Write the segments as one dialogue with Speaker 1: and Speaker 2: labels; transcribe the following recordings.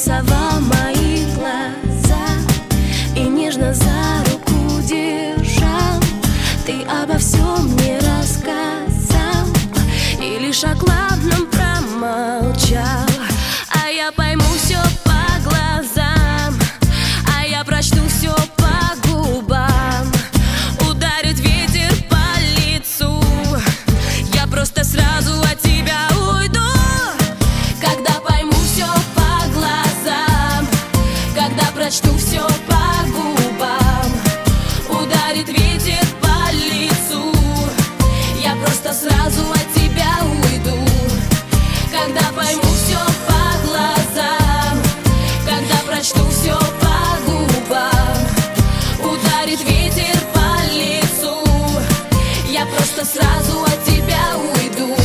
Speaker 1: нарисовал мои глаза и нежно за руку держал. Ты обо всем мне рассказал и лишь о главном промолчал. А я пойму все по глазам, а я прочту все по губам. Ударит ветер по лицу, я просто сразу от тебя уйду. Когда пойму все по глазам, когда прочту все по губам. Ударит ветер по лицу, я просто сразу от тебя уйду. Когда пойму все по глазам, когда прочту все по губам. Ударит ветер по лицу, я просто сразу от тебя уйду.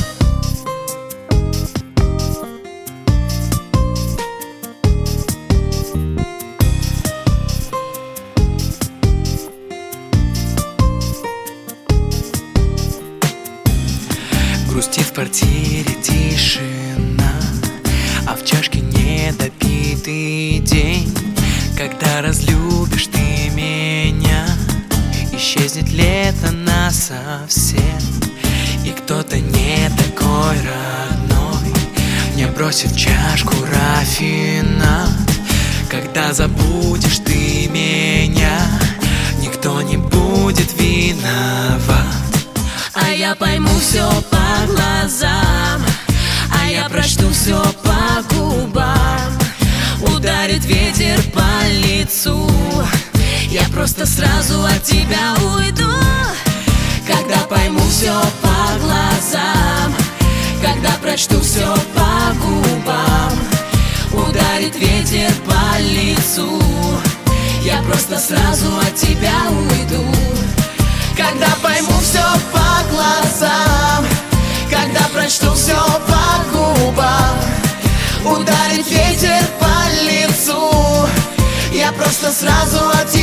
Speaker 2: Грустит в квартире тишина, а в чашке недопитый день. Когда разлюбишь ты меня, исчезнет лето насовсем. И кто-то не такой родной мне бросит в чашку рафинад. Когда забудешь ты меня, никто не будет виноват.
Speaker 1: А я пойму все по глазам, а я прочту все по губам. Ударит ветер по лицу, я просто сразу от тебя уйду. Когда пойму все по глазам, когда прочту все по губам. Ударит ветер по лицу, я просто сразу от тебя уйду. Когда пойму все по глазам, когда прочту все по губам. Ударит ветер по лицу, я просто сразу от тебя